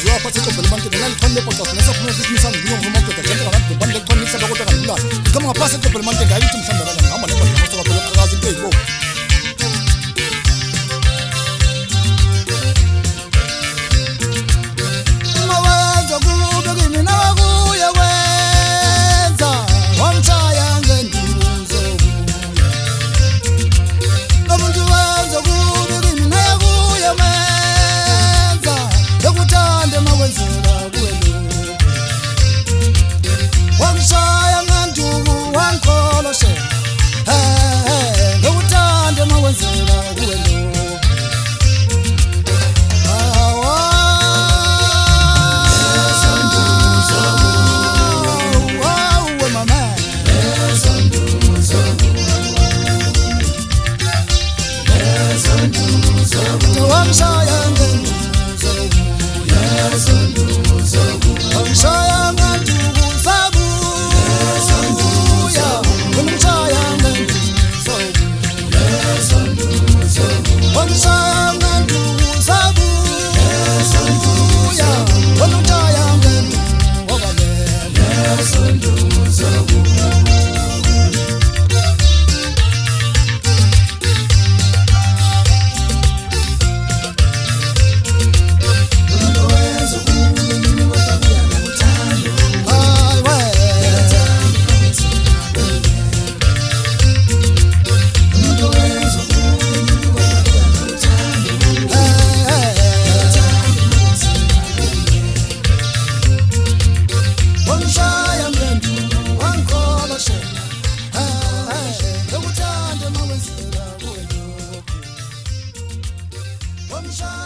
waziwa apha seqophela ebantwini nalikhona lepodcast nesaphuma ukusimisana ngilungu ngomadoda njalo ngabantu bani lekhona isaba kodwa kalula kama ngapha seqophela ebantwini ngayithi mhlawumbe abanye ngihamba nepodcast ngosoka phela qhaza into eyibo mawenza kube kimi nakuye wenza wamshaya ngenduzo abantu wenza kube kimi nakuye wenza ekuthande mawenzela kuwena wamshaya ngenduzo wankoloshe ekuthande mawenzela kuwena I'm